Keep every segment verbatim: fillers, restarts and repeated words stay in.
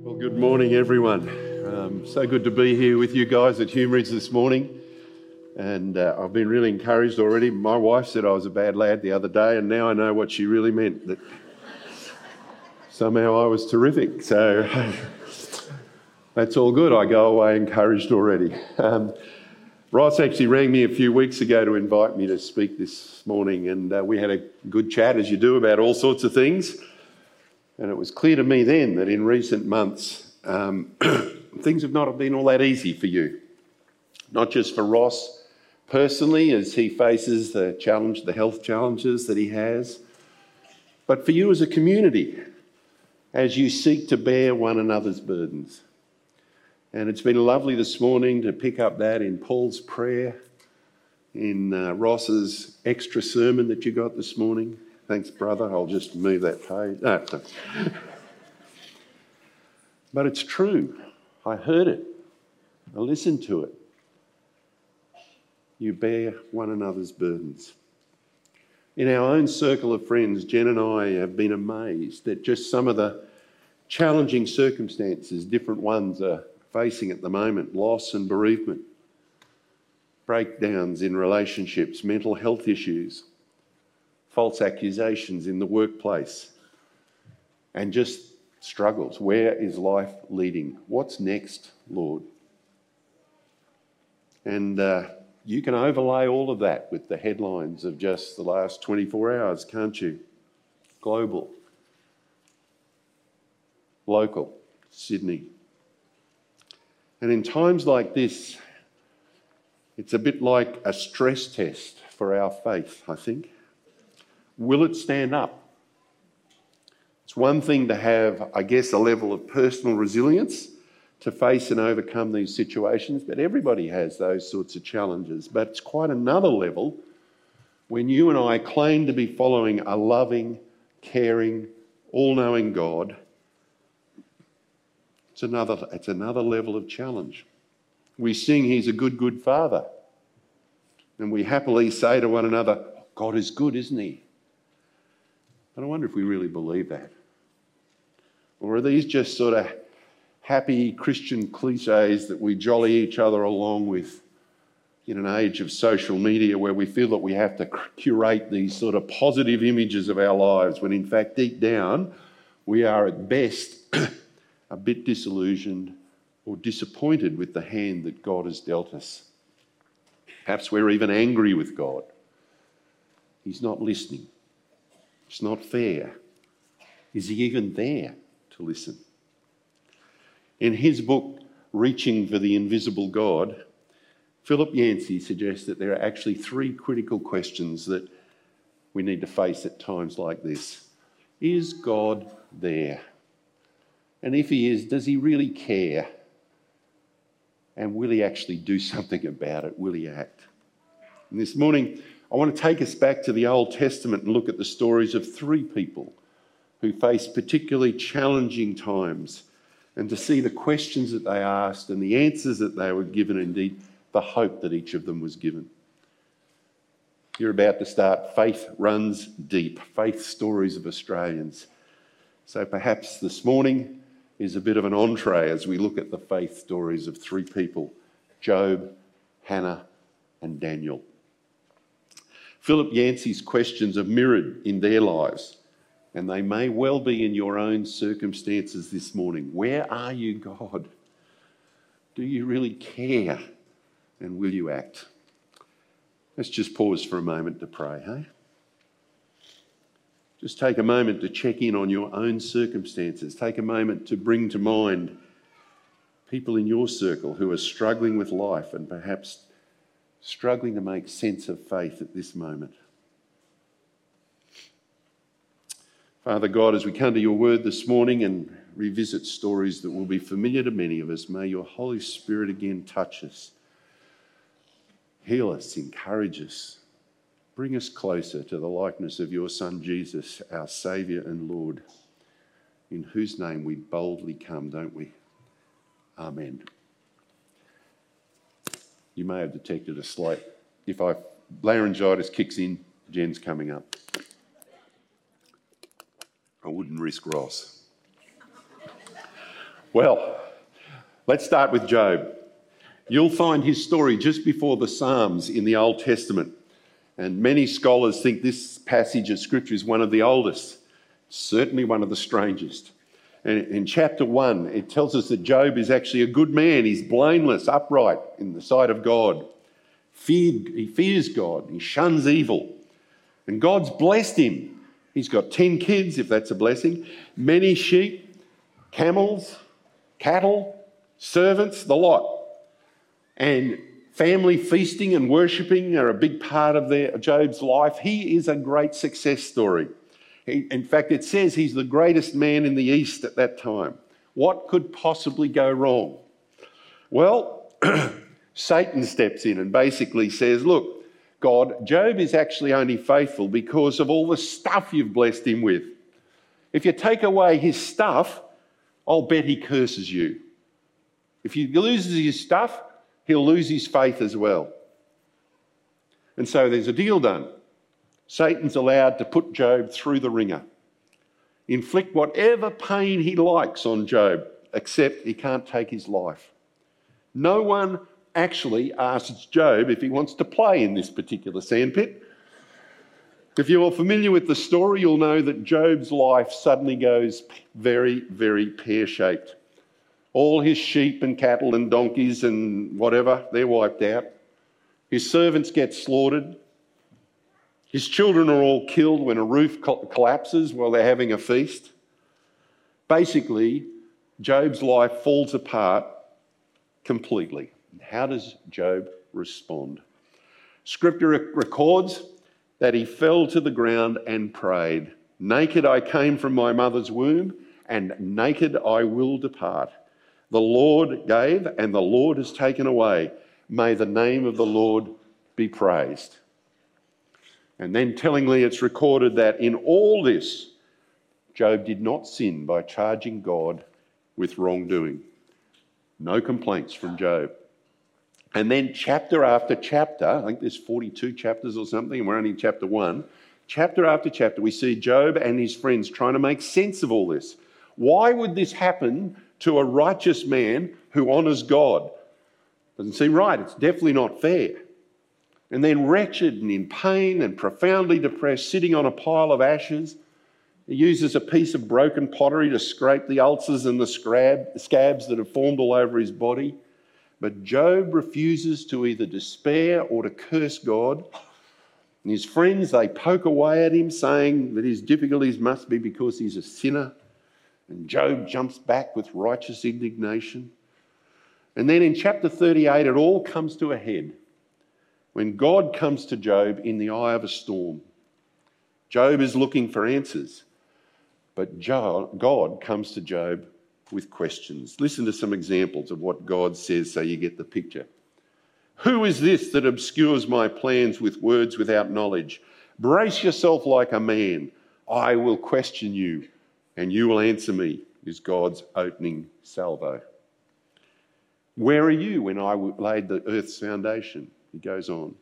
Well, good morning, everyone. Um, so good to be here with you guys at Humeridge this morning. And uh, I've been really encouraged already. My wife said I was a bad lad the other day, and now I know what she really meant, that somehow I was terrific. So that's all good. I go away encouraged already. Um, Ross actually rang me a few weeks ago to invite me to speak this morning, and uh, we had a good chat, as you do, about all sorts of things. And it was clear to me then that in recent months, um, things have not been all that easy for you. Not just for Ross personally, as he faces the challenge, the health challenges that he has, but for you as a community, as you seek to bear one another's burdens. And it's been lovely this morning to pick up that in Paul's prayer, in uh, Ross's extra sermon that you got this morning. Thanks, brother. I'll just move that page. No, no. But it's true. I heard it. I listened to it. You bear one another's burdens. In our own circle of friends, Jen and I have been amazed at just some of the challenging circumstances different ones are facing at the moment. Loss and bereavement, breakdowns in relationships, mental health issues, false accusations in the workplace, and just struggles. Where is life leading? What's next, Lord? And uh, you can overlay all of that with the headlines of just the last twenty-four hours, can't you? Global, local, Sydney. And in times like this, it's a bit like a stress test for our faith, I think. Will it stand up? It's one thing to have, I guess, a level of personal resilience to face and overcome these situations, but everybody has those sorts of challenges. But it's quite another level when you and I claim to be following a loving, caring, all-knowing God. It's another, it's another level of challenge. We sing, He's a good, good Father. And we happily say to one another, God is good, isn't He? But I wonder if we really believe that. Or are these just sort of happy Christian cliches that we jolly each other along with in an age of social media where we feel that we have to curate these sort of positive images of our lives when in fact deep down we are at best a bit disillusioned or disappointed with the hand that God has dealt us. Perhaps we're even angry with God. He's not listening. It's not fair. Is He even there to listen? In his book, Reaching for the Invisible God, Philip Yancey suggests that there are actually three critical questions that we need to face at times like this. Is God there? And if He is, does He really care? And will He actually do something about it? Will He act? And this morning, I want to take us back to the Old Testament and look at the stories of three people who faced particularly challenging times and to see the questions that they asked and the answers that they were given, indeed the hope that each of them was given. You're about to start Faith Runs Deep, Faith Stories of Australians. So perhaps this morning is a bit of an entree as we look at the faith stories of three people, Job, Hannah and Daniel. Philip Yancey's questions are mirrored in their lives, and they may well be in your own circumstances this morning. Where are you, God? Do you really care? And will you act? Let's just pause for a moment to pray, hey? Just take a moment to check in on your own circumstances. Take a moment to bring to mind people in your circle who are struggling with life and perhaps struggling to make sense of faith at this moment. Father God, as we come to your word this morning and revisit stories that will be familiar to many of us, may your Holy Spirit again touch us, heal us, encourage us, bring us closer to the likeness of your Son Jesus, our Saviour and Lord, in whose name we boldly come, don't we? Amen. You may have detected a slight, if I laryngitis kicks in, Jen's coming up. I wouldn't risk Ross. Well, let's start with Job. You'll find his story just before the Psalms in the Old Testament. And many scholars think this passage of Scripture is one of the oldest, certainly one of the strangest. And in chapter one, it tells us that Job is actually a good man. He's blameless, upright in the sight of God. Feared, he fears God. He shuns evil. And God's blessed him. He's got ten kids, if that's a blessing, many sheep, camels, cattle, servants, the lot. And family feasting and worshipping are a big part of their, Job's life. He is a great success story. He, in fact, it says he's the greatest man in the East at that time. What could possibly go wrong? Well, Satan steps in and basically says, look, God, Job is actually only faithful because of all the stuff you've blessed him with. If you take away his stuff, I'll bet he curses you. If he loses his stuff, he'll lose his faith as well. And so there's a deal done. Satan's allowed to put Job through the ringer, inflict whatever pain he likes on Job, except he can't take his life. No one actually asks Job if he wants to play in this particular sandpit. If you're familiar with the story, you'll know that Job's life suddenly goes very, very pear-shaped. All his sheep and cattle and donkeys and whatever, they're wiped out. His servants get slaughtered. His children are all killed when a roof collapses while they're having a feast. Basically, Job's life falls apart completely. How does Job respond? Scripture records that he fell to the ground and prayed, "Naked I came from my mother's womb, and naked I will depart. The Lord gave, and the Lord has taken away. May the name of the Lord be praised." And then tellingly, it's recorded that in all this, Job did not sin by charging God with wrongdoing. No complaints from Job. And then chapter after chapter, I think there's forty-two chapters or something, and we're only in chapter one. Chapter after chapter, we see Job and his friends trying to make sense of all this. Why would this happen to a righteous man who honours God? Doesn't seem right. It's definitely not fair. And then wretched and in pain and profoundly depressed, sitting on a pile of ashes, he uses a piece of broken pottery to scrape the ulcers and the scrab, scabs that have formed all over his body. But Job refuses to either despair or to curse God. And his friends, they poke away at him, saying that his difficulties must be because he's a sinner. And Job jumps back with righteous indignation. And then in chapter thirty-eight, it all comes to a head when God comes to Job in the eye of a storm. Job is looking for answers, but God comes to Job with questions. Listen to some examples of what God says so you get the picture. "Who is this that obscures my plans with words without knowledge? Brace yourself like a man. I will question you, and you will answer me," is God's opening salvo. "Where are you when I laid the earth's foundation?" He goes on.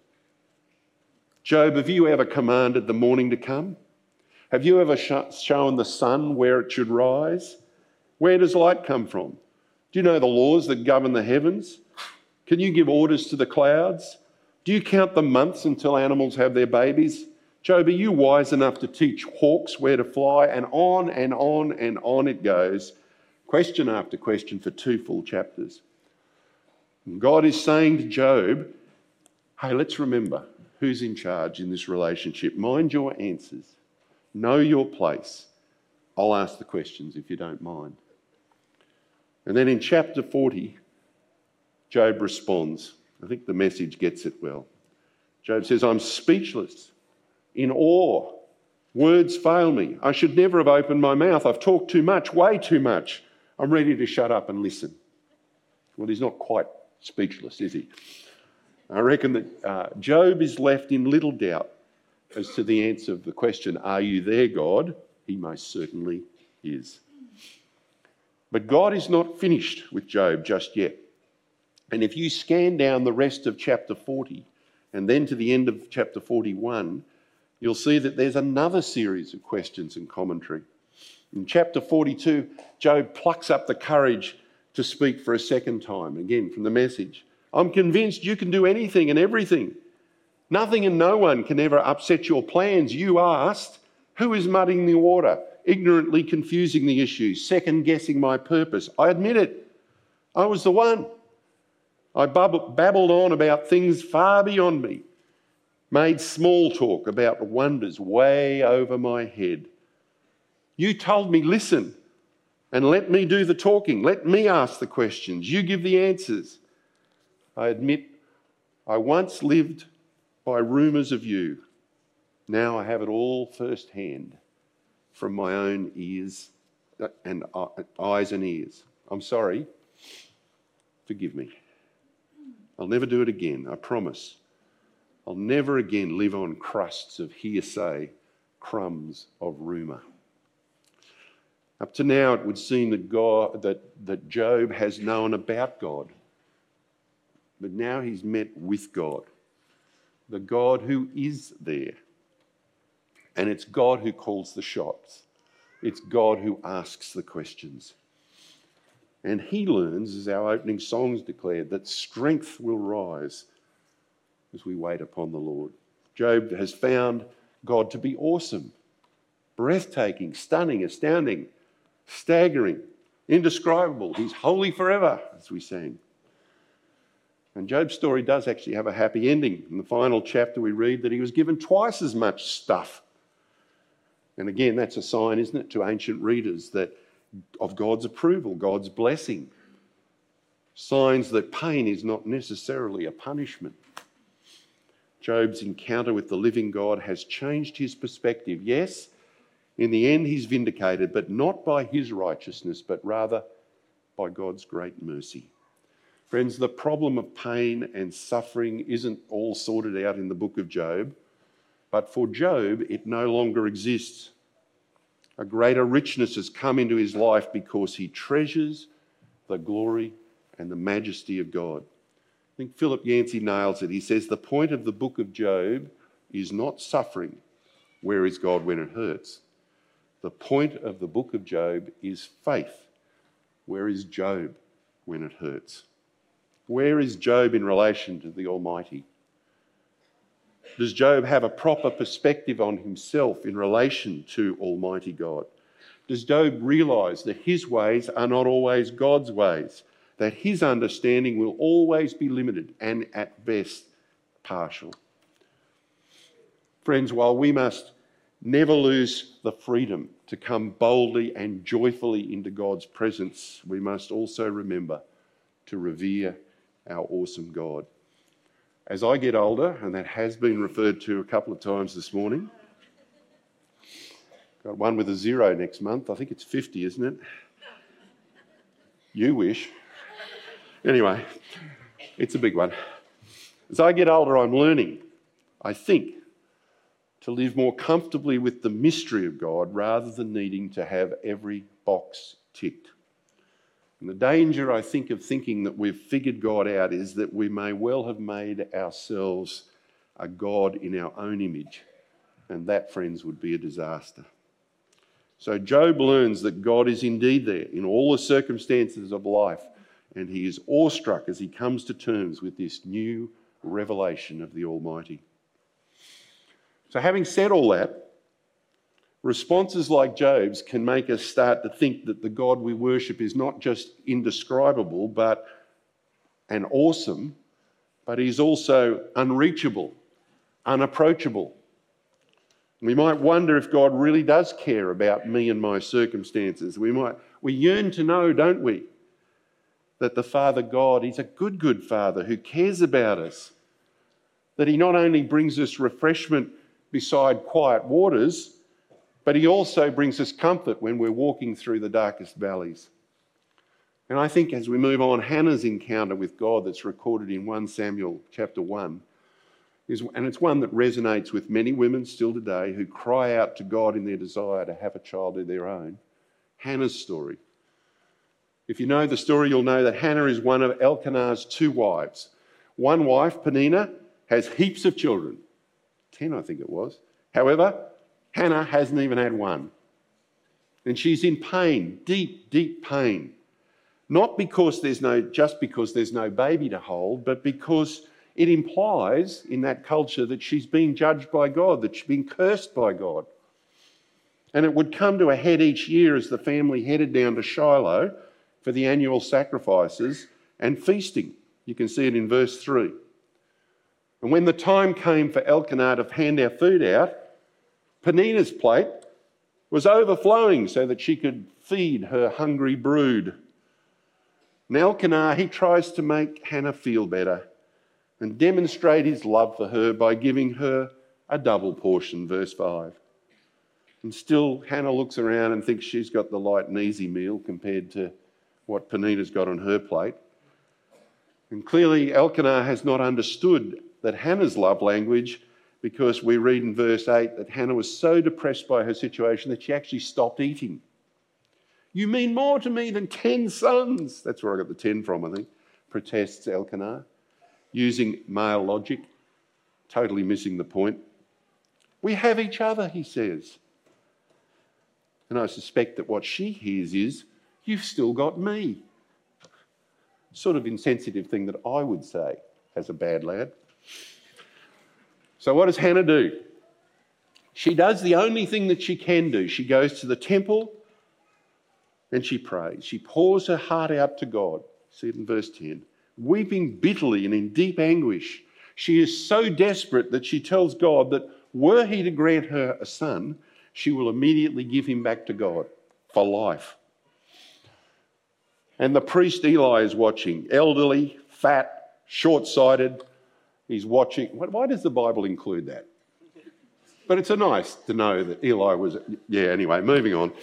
"Job, have you ever commanded the morning to come? Have you ever sh- shown the sun where it should rise? Where does light come from? Do you know the laws that govern the heavens? Can you give orders to the clouds? Do you count the months until animals have their babies? Job, are you wise enough to teach hawks where to fly?" And on and on and on it goes, question after question for two full chapters. And God is saying to Job, hey, let's remember who's in charge in this relationship. Mind your answers. Know your place. I'll ask the questions if you don't mind. And then in chapter forty, Job responds. I think the Message gets it well. Job says, "I'm speechless, in awe. Words fail me. I should never have opened my mouth. I've talked too much, way too much. I'm ready to shut up and listen." Well, he's not quite speechless, is he? I reckon that uh, Job is left in little doubt as to the answer of the question, "Are you there, God?" He most certainly is. But God is not finished with Job just yet. And if you scan down the rest of chapter forty and then to the end of chapter forty-one, you'll see that there's another series of questions and commentary. In chapter forty-two, Job plucks up the courage to speak for a second time, again from the Message. I'm convinced you can do anything and everything. Nothing and no one can ever upset your plans. You asked, who is muddying the water, ignorantly confusing the issues, second-guessing my purpose? I admit it. I was the one. I bub- babbled on about things far beyond me, made small talk about wonders way over my head. You told me, listen, and let me do the talking. Let me ask the questions. You give the answers. I admit I once lived by rumours of you. Now I have it all firsthand from my own ears and eyes and ears. I'm sorry. Forgive me. I'll never do it again, I promise. I'll never again live on crusts of hearsay, crumbs of rumour. Up to now, it would seem that God, that, that Job has known about God. But now he's met with God, the God who is there. And it's God who calls the shots. It's God who asks the questions. And he learns, as our opening songs declared, that strength will rise as we wait upon the Lord. Job has found God to be awesome, breathtaking, stunning, astounding, staggering, indescribable. He's holy forever, as we sang. And Job's story does actually have a happy ending. In the final chapter we read that he was given twice as much stuff. And again, that's a sign, isn't it, to ancient readers that of God's approval, God's blessing. Signs that pain is not necessarily a punishment. Job's encounter with the living God has changed his perspective. Yes, in the end he's vindicated, but not by his righteousness, but rather by God's great mercy. Friends, the problem of pain and suffering isn't all sorted out in the book of Job, but for Job, it no longer exists. A greater richness has come into his life because he treasures the glory and the majesty of God. I think Philip Yancey nails it. He says, the point of the book of Job is not suffering. Where is God when it hurts? The point of the book of Job is faith. Where is Job when it hurts? Where is Job in relation to the Almighty? Does Job have a proper perspective on himself in relation to Almighty God? Does Job realise that his ways are not always God's ways, that his understanding will always be limited and at best partial? Friends, while we must never lose the freedom to come boldly and joyfully into God's presence, we must also remember to revere our awesome God. As I get older, and that has been referred to a couple of times this morning, got one with a zero next month. I think it's fifty, isn't it? You wish. Anyway, it's a big one. As I get older, I'm learning, I think, to live more comfortably with the mystery of God rather than needing to have every box ticked. And the danger, I think, of thinking that we've figured God out is that we may well have made ourselves a God in our own image. And that, friends, would be a disaster. So Job learns that God is indeed there in all the circumstances of life, and he is awestruck as he comes to terms with this new revelation of the Almighty. So having said all that, responses like Job's can make us start to think that the God we worship is not just indescribable but and awesome, but he's also unreachable, unapproachable. We might wonder if God really does care about me and my circumstances. We might we yearn to know, don't we, that the Father God is a good, good Father who cares about us, that he not only brings us refreshment beside quiet waters, but he also brings us comfort when we're walking through the darkest valleys. And I think as we move on, Hannah's encounter with God that's recorded in First Samuel chapter one, is, and it's one that resonates with many women still today who cry out to God in their desire to have a child of their own. Hannah's story. If you know the story, you'll know that Hannah is one of Elkanah's two wives. One wife, Peninnah, has heaps of children. Ten, I think it was. However, Hannah hasn't even had one. And she's in pain, deep, deep pain. Not because there's no, just because there's no baby to hold, but because it implies in that culture that she's being judged by God, that she's being cursed by God. And it would come to a head each year as the family headed down to Shiloh for the annual sacrifices and feasting. You can see it in verse three. And when the time came for Elkanah to hand our food out, Peninnah's plate was overflowing so that she could feed her hungry brood. And Elkanah, he tries to make Hannah feel better and demonstrate his love for her by giving her a double portion, verse five. And still, Hannah looks around and thinks she's got the light and easy meal compared to what Peninnah's got on her plate. And clearly, Elkanah has not understood that Hannah's love language, because we read in verse eight that Hannah was so depressed by her situation that she actually stopped eating. You mean more to me than ten sons. That's where I got the ten from, I think, protests Elkanah, using male logic, totally missing the point. We have each other, he says. And I suspect that what she hears is, you've still got me. Sort of insensitive thing that I would say as a bad lad. So what does Hannah do? She does the only thing that she can do. She goes to the temple and she prays. She pours her heart out to God. See it in verse ten. Weeping bitterly and in deep anguish. She is so desperate that she tells God that were he to grant her a son, she will immediately give him back to God for life. And the priest Eli is watching, elderly, fat, short-sighted. He's watching. Why does the Bible include that? But it's a nice to know that Eli was... Yeah, anyway, moving on.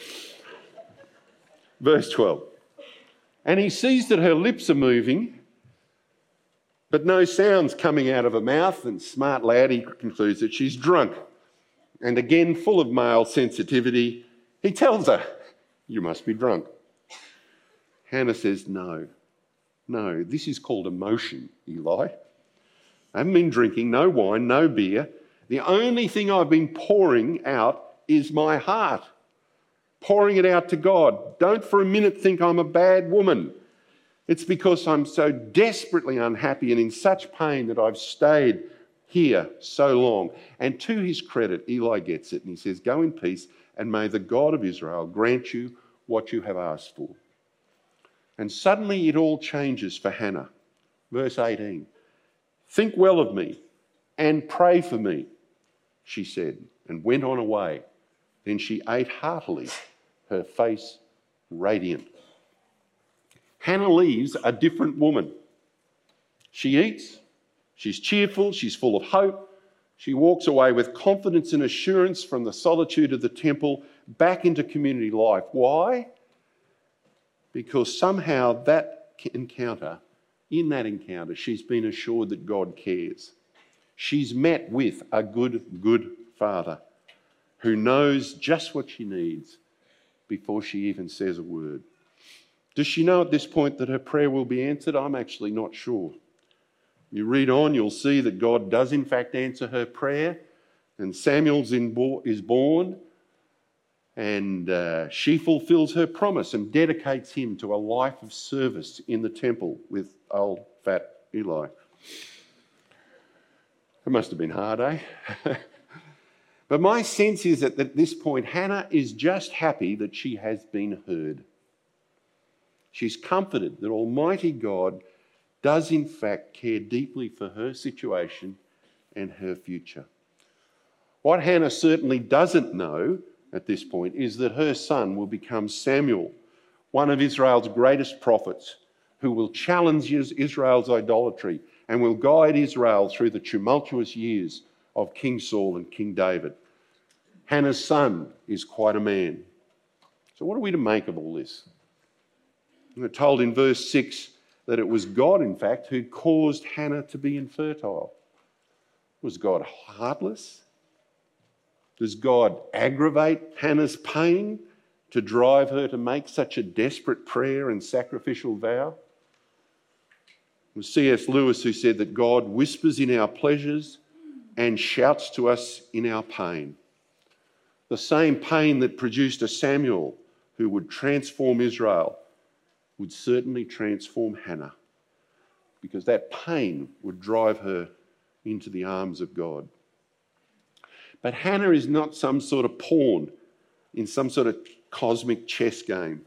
Verse twelve. And he sees that her lips are moving, but no sound's coming out of her mouth, and smart lad, he concludes that she's drunk. And again, full of male sensitivity, he tells her, you must be drunk. Hannah says, no, no, this is called emotion, Eli. I haven't been drinking, no wine, no beer. The only thing I've been pouring out is my heart, pouring it out to God. Don't for a minute think I'm a bad woman. It's because I'm so desperately unhappy and in such pain that I've stayed here so long. And to his credit, Eli gets it and he says, go in peace and may the God of Israel grant you what you have asked for. And suddenly it all changes for Hannah. Verse eighteen. Think well of me and pray for me, she said, and went on away. Then she ate heartily, her face radiant. Hannah leaves a different woman. She eats, she's cheerful, she's full of hope. She walks away with confidence and assurance from the solitude of the temple back into community life. Why? Because somehow that encounter, in that encounter, she's been assured that God cares. She's met with a good, good Father who knows just what she needs before she even says a word. Does she know at this point that her prayer will be answered? I'm actually not sure. You read on, you'll see that God does in fact answer her prayer, and Samuel is born, and uh, she fulfills her promise and dedicates him to a life of service in the temple with old fat Eli. It must have been hard, eh? But my sense is that at this point, Hannah is just happy that she has been heard. She's comforted that Almighty God does in fact care deeply for her situation and her future. What Hannah certainly doesn't know at this point is that her son will become Samuel, one of Israel's greatest prophets, who will challenge Israel's idolatry and will guide Israel through the tumultuous years of King Saul and King David. Hannah's son is quite a man. So what are we to make of all this? We're told in verse six that it was God, in fact, who caused Hannah to be infertile. Was God heartless? Does God aggravate Hannah's pain to drive her to make such a desperate prayer and sacrificial vow? It was C S Lewis who said that God whispers in our pleasures and shouts to us in our pain. The same pain that produced a Samuel who would transform Israel would certainly transform Hannah, because that pain would drive her into the arms of God. But Hannah is not some sort of pawn in some sort of cosmic chess game.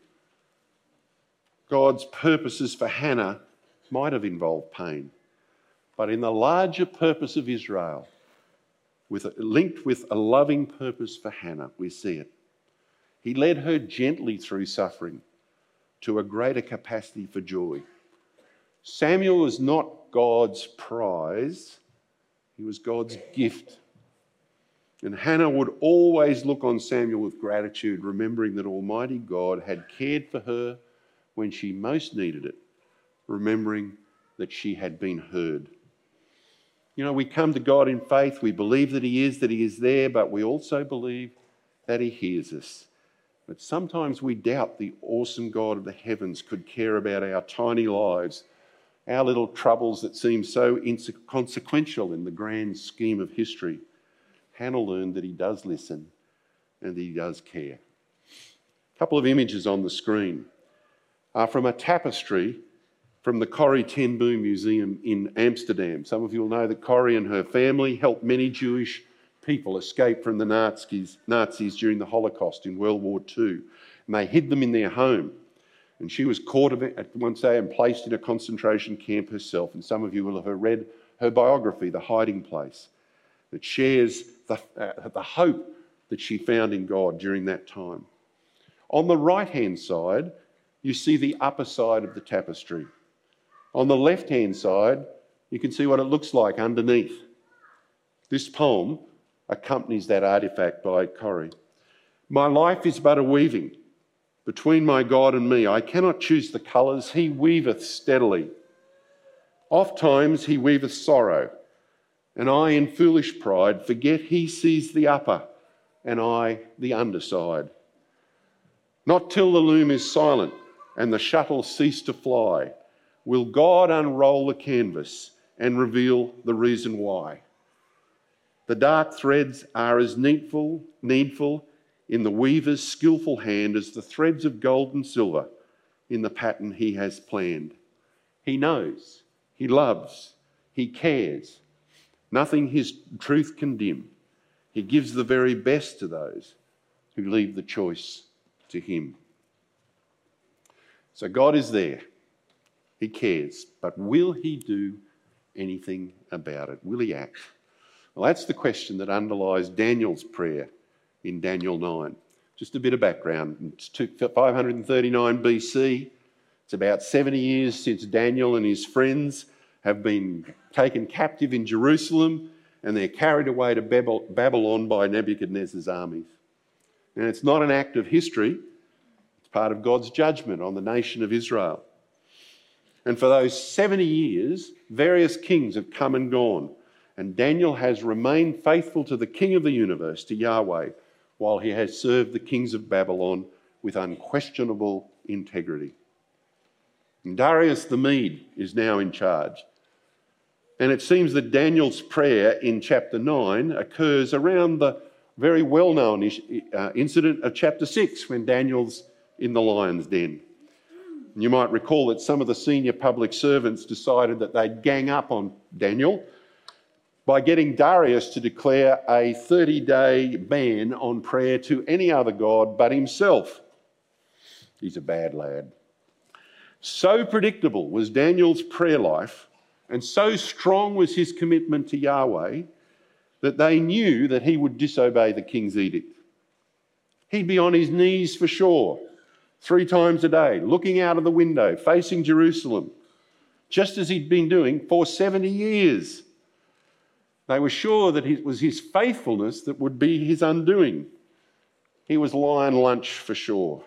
God's purposes for Hannah might have involved pain, but in the larger purpose of Israel, with a, linked with a loving purpose for Hannah, we see it. He led her gently through suffering to a greater capacity for joy. Samuel was not God's prize, he was God's gift. And Hannah would always look on Samuel with gratitude, remembering that Almighty God had cared for her when she most needed it, remembering that she had been heard. You know, we come to God in faith, we believe that He is, that He is there, but we also believe that He hears us. But sometimes we doubt the awesome God of the heavens could care about our tiny lives, our little troubles that seem so inconsequential in the grand scheme of history. Hannah learned that He does listen and He does care. A couple of images on the screen are from a tapestry from the Corrie ten Boom Museum in Amsterdam. Some of you will know that Corrie and her family helped many Jewish people escape from the Nazis, Nazis during the Holocaust in World War Two. And they hid them in their home. And she was caught at one day and placed in a concentration camp herself. And some of you will have read her biography, The Hiding Place, that shares the, uh, the hope that she found in God during that time. On the right-hand side, you see the upper side of the tapestry. On the left-hand side, you can see what it looks like underneath. This poem accompanies that artefact by Corrie. My life is but a weaving between my God and me. I cannot choose the colours, He weaveth steadily. Oft times He weaveth sorrow, and I in foolish pride forget He sees the upper and I the underside. Not till the loom is silent and the shuttle cease to fly will God unroll the canvas and reveal the reason why. The dark threads are as needful, needful in the weaver's skillful hand as the threads of gold and silver in the pattern He has planned. He knows, He loves, He cares. Nothing His truth can dim. He gives the very best to those who leave the choice to Him. So God is there. He cares. But will He do anything about it? Will He act? Well, that's the question that underlies Daniel's prayer in Daniel nine. Just a bit of background. It's five hundred thirty-nine B C. It's about seventy years since Daniel and his friends have been taken captive in Jerusalem, and they're carried away to Babylon by Nebuchadnezzar's armies. And it's not an act of history. It's part of God's judgment on the nation of Israel. And for those seventy years, various kings have come and gone. And Daniel has remained faithful to the King of the universe, to Yahweh, while he has served the kings of Babylon with unquestionable integrity. And Darius the Mede is now in charge. And it seems that Daniel's prayer in chapter nine occurs around the very well-known incident of chapter six, when Daniel's in the lion's den. You might recall that some of the senior public servants decided that they'd gang up on Daniel by getting Darius to declare a thirty-day ban on prayer to any other god but himself. He's a bad lad. So predictable was Daniel's prayer life, and so strong was his commitment to Yahweh, that they knew that he would disobey the king's edict. He'd be on his knees for sure, three times a day, looking out of the window, facing Jerusalem, just as he'd been doing for seventy years. They were sure that it was his faithfulness that would be his undoing. He was lion lunch for sure.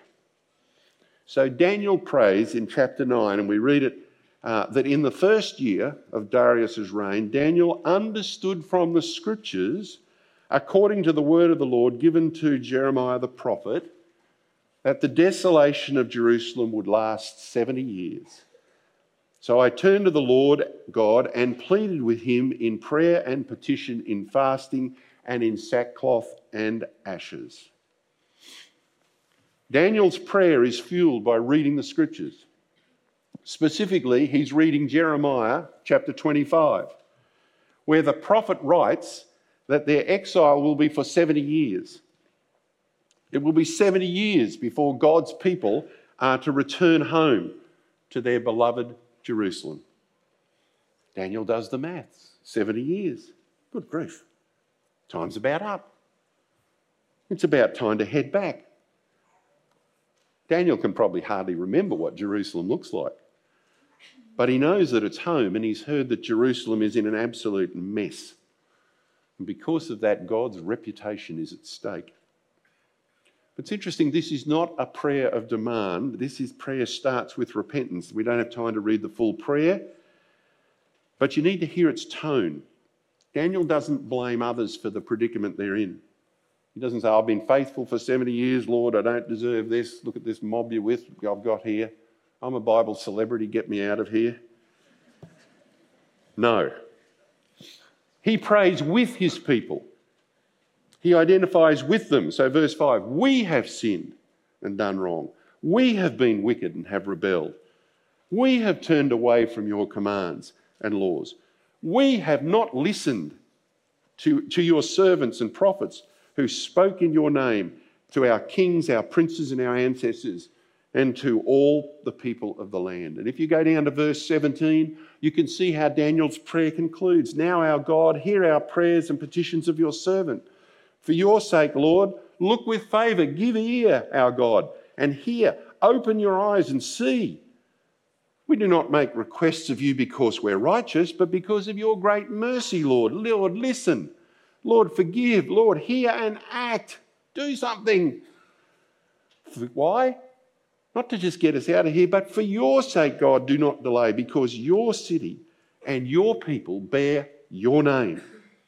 So Daniel prays in chapter nine, and we read it, uh, that in the first year of Darius's reign, Daniel understood from the scriptures, according to the word of the Lord given to Jeremiah the prophet, that the desolation of Jerusalem would last seventy years. So I turned to the Lord God and pleaded with Him in prayer and petition, in fasting and in sackcloth and ashes. Daniel's prayer is fueled by reading the scriptures. Specifically, he's reading Jeremiah chapter twenty-five, where the prophet writes that their exile will be for seventy years. It will be seventy years before God's people are to return home to their beloved Jerusalem. Daniel does the maths. seventy years. Good grief. Time's about up. It's about time to head back. Daniel can probably hardly remember what Jerusalem looks like, but he knows that it's home, and he's heard that Jerusalem is in an absolute mess. And because of that, God's reputation is at stake. It's interesting, this is not a prayer of demand. This is prayer starts with repentance. We don't have time to read the full prayer, but you need to hear its tone. Daniel doesn't blame others for the predicament they're in. He doesn't say, I've been faithful for seventy years, Lord, I don't deserve this. Look at this mob you're with, I've got here. I'm a Bible celebrity, get me out of here. No. He prays with his people. He identifies with them. So verse five, we have sinned and done wrong. We have been wicked and have rebelled. We have turned away from your commands and laws. We have not listened to, to your servants and prophets who spoke in your name, to our kings, our princes and our ancestors, and to all the people of the land. And if you go down to verse seventeen, you can see how Daniel's prayer concludes. Now, our God, hear our prayers and petitions of your servant. For your sake, Lord, look with favour, give ear, our God, and hear. Open your eyes and see. We do not make requests of you because we're righteous, but because of your great mercy, Lord. Lord, listen. Lord, forgive. Lord, hear and act. Do something. Why? Not to just get us out of here, but for your sake, God, do not delay, because your city and your people bear your name.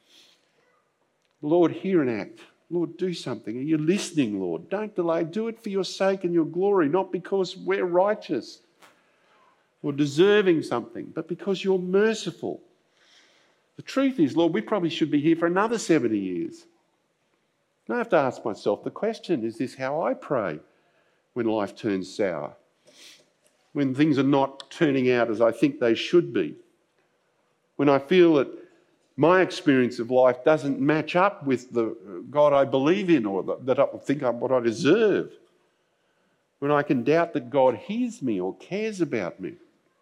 Lord, hear and act. Lord, do something. Are you listening, Lord? Don't delay. Do it for your sake and your glory, not because we're righteous or deserving something, but because you're merciful. The truth is, Lord, we probably should be here for another seventy years. And I have to ask myself the question, is this how I pray when life turns sour? When things are not turning out as I think they should be? When I feel that my experience of life doesn't match up with the God I believe in, or the, that I think I'm what I deserve? When I can doubt that God hears me or cares about me?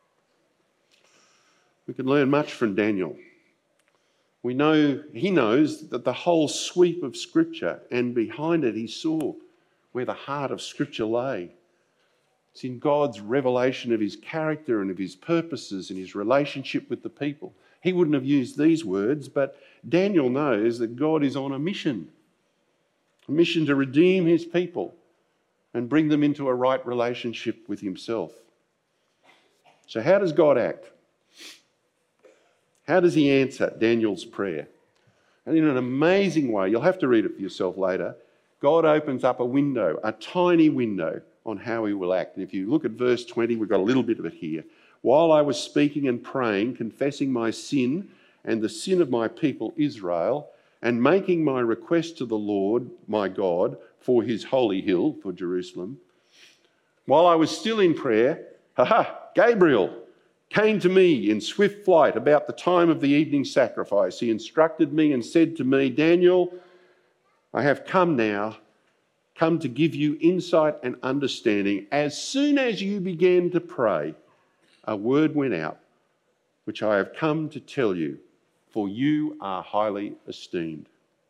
We can learn much from Daniel. We know he knows that the whole sweep of Scripture, and behind it he saw where the heart of Scripture lay. It's in God's revelation of his character and of his purposes and his relationship with the people. He wouldn't have used these words, but Daniel knows that God is on a mission, a mission to redeem his people and bring them into a right relationship with himself. So how does God act? How does he answer Daniel's prayer? And in an amazing way, you'll have to read it for yourself later, God opens up a window, a tiny window, on how he will act. And if you look at verse twenty, we've got a little bit of it here. While I was speaking and praying, confessing my sin and the sin of my people Israel, and making my request to the Lord, my God, for his holy hill, for Jerusalem, while I was still in prayer, ha-ha, Gabriel came to me in swift flight about the time of the evening sacrifice. He instructed me and said to me, Daniel, I have come now, come to give you insight and understanding. As soon as you began to pray, a word went out, which I have come to tell you, for you are highly esteemed.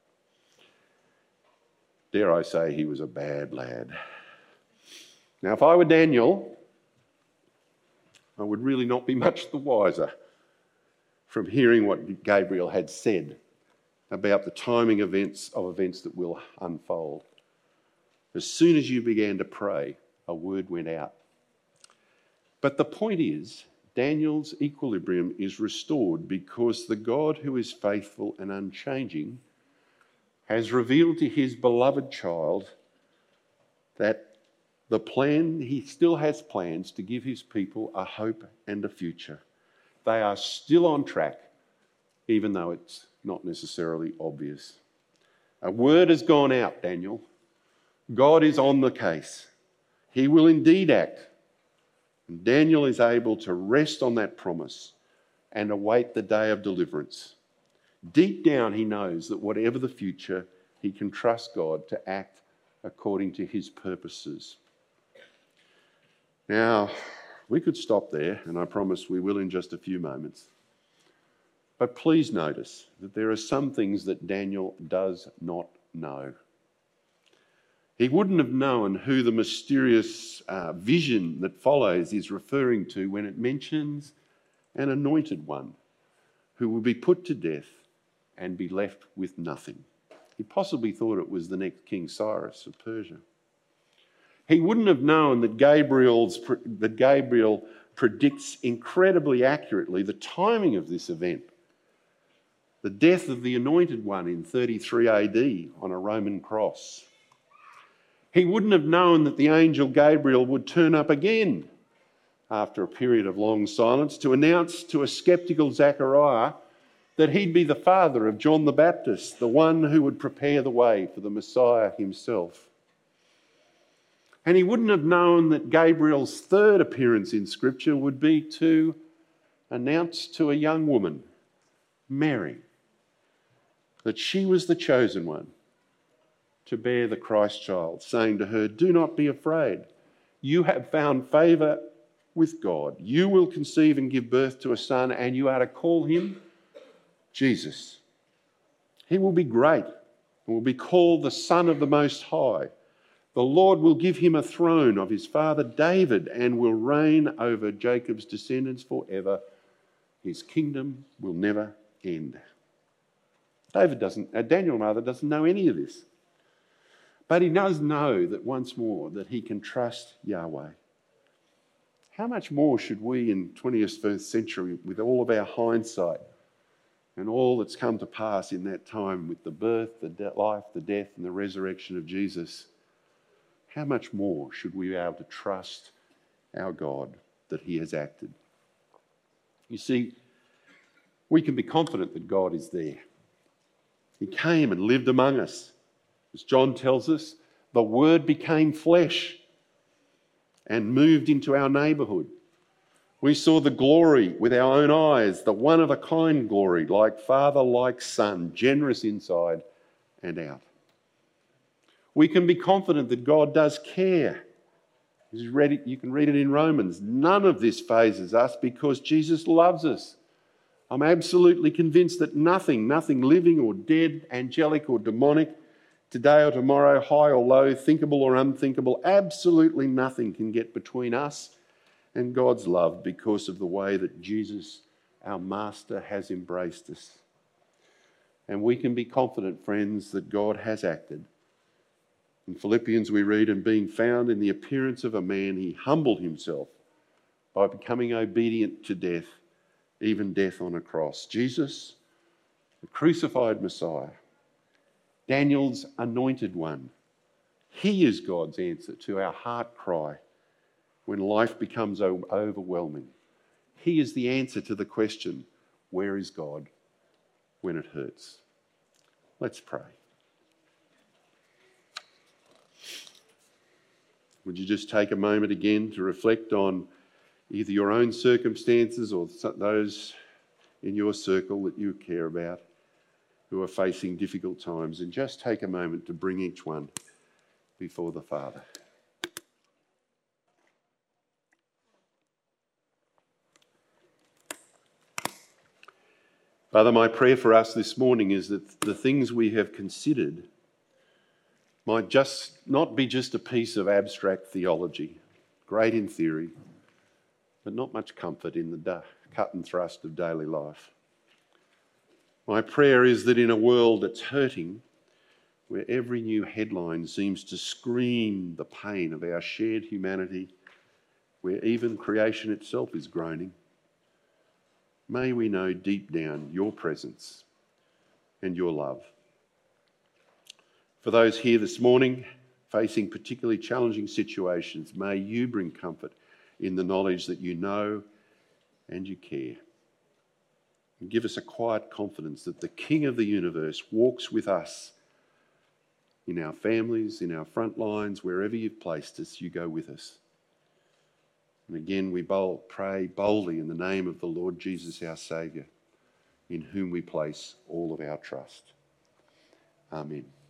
Dare I say he was a bad lad. Now, if I were Daniel, I would really not be much the wiser from hearing what Gabriel had said about the timing events of events that will unfold. As soon as you began to pray, a word went out. But the point is, Daniel's equilibrium is restored because the God who is faithful and unchanging has revealed to his beloved child that the plan, he still has plans to give his people a hope and a future. They are still on track, even though it's not necessarily obvious. A word has gone out, Daniel. God is on the case. He will indeed act. And Daniel is able to rest on that promise and await the day of deliverance. Deep down, he knows that whatever the future, he can trust God to act according to his purposes. Now, we could stop there, and I promise we will in just a few moments. But please notice that there are some things that Daniel does not know. He wouldn't have known who the mysterious uh, vision that follows is referring to when it mentions an anointed one who will be put to death and be left with nothing. He possibly thought it was the next King Cyrus of Persia. He wouldn't have known that Gabriel's that Gabriel predicts incredibly accurately the timing of this event. The death of the anointed one in thirty-three A D on a Roman cross. He wouldn't have known that the angel Gabriel would turn up again after a period of long silence to announce to a sceptical Zechariah that he'd be the father of John the Baptist, the one who would prepare the way for the Messiah himself. And he wouldn't have known that Gabriel's third appearance in Scripture would be to announce to a young woman, Mary, that she was the chosen one to bear the Christ child, saying to her, "Do not be afraid. You have found favour with God. You will conceive and give birth to a son, and you are to call him Jesus. He will be great and will be called the Son of the Most High. The Lord will give him a throne of his father David and will reign over Jacob's descendants forever. His kingdom will never end." David doesn't, uh, Daniel rather, doesn't know any of this. But he does know that once more that he can trust Yahweh. How much more should we in twenty-first century, with all of our hindsight and all that's come to pass in that time with the birth, the de- life, the death and the resurrection of Jesus, how much more should we be able to trust our God that he has acted? You see, we can be confident that God is there. He came and lived among us. As John tells us, the Word became flesh and moved into our neighbourhood. We saw the glory with our own eyes, the one-of-a-kind glory, like Father, like Son, generous inside and out. We can be confident that God does care. You can read it in Romans. None of this phases us because Jesus loves us. I'm absolutely convinced that nothing, nothing living or dead, angelic or demonic, today or tomorrow, high or low, thinkable or unthinkable, absolutely nothing can get between us and God's love because of the way that Jesus, our Master, has embraced us. And we can be confident, friends, that God has acted. In Philippians we read, "And being found in the appearance of a man, he humbled himself by becoming obedient to death, even death on a cross." Jesus, the crucified Messiah, Daniel's anointed one, he is God's answer to our heart cry when life becomes overwhelming. He is the answer to the question, where is God when it hurts? Let's pray. Would you just take a moment again to reflect on either your own circumstances or those in your circle that you care about who are facing difficult times, and just take a moment to bring each one before the Father. Father, my prayer for us this morning is that the things we have considered might just not be just a piece of abstract theology, great in theory, but not much comfort in the da- cut and thrust of daily life. My prayer is that in a world that's hurting, where every new headline seems to scream the pain of our shared humanity, where even creation itself is groaning, may we know deep down your presence and your love. For those here this morning facing particularly challenging situations, may you bring comfort in the knowledge that you know and you care. And give us a quiet confidence that the King of the universe walks with us in our families, in our front lines, wherever you've placed us, you go with us. And again, we bold, pray boldly in the name of the Lord Jesus, our Saviour, in whom we place all of our trust. Amen.